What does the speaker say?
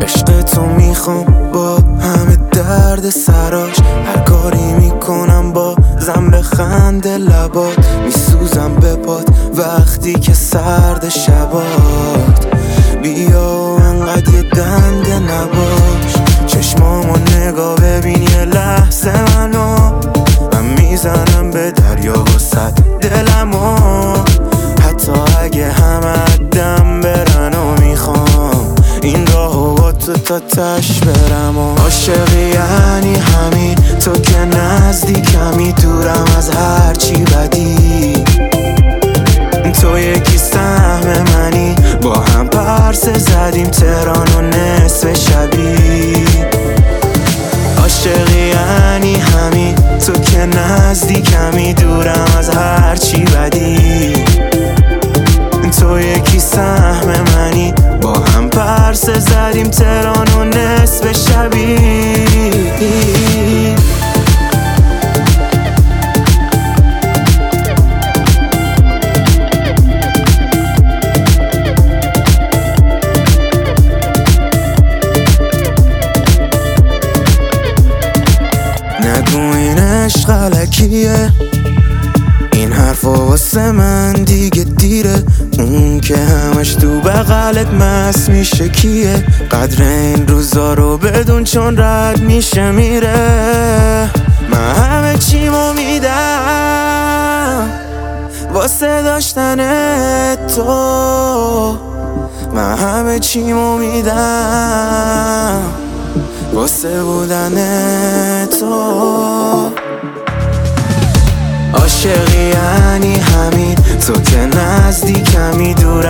عشق تو میخوام با همه درد سراش، هر کاری میکنم با زنب خنده لبات، میسوزم به پات وقتی که سرد شبات. بیا انقدر یه دنده نباش، چشمامو نگاه ببین یه لحظه من میزنم به دریا واسه دلمو، حتی اگه همه دم برن و میخوام این راهو با تو تا تش برم. و عاشقی یعنی همین، تو که نزدیکمی دورم از هرچی بدی، تو یکی سهم منی، با هم پرسه زدیم تهران و نصف شبی. عاشقی یعنی همین، تو که نزدیکمی دورم از هرچی بدی، تو یکی سهم منی، با هم پرسه زدیم تهران و نصف شبی. نگو این عشق غلکیه، این حرفا واسه من دیگه دیره، اون که همش تو بغلت مست میشه کیه؟ قدر این روزا رو بدون چون رد میشه میره. من همه چیمو میدم واسه داشتن تو، من همه چیمو میدم واسه بودن تو. عاشقی یعنی همین، تو که نزدیکمی دور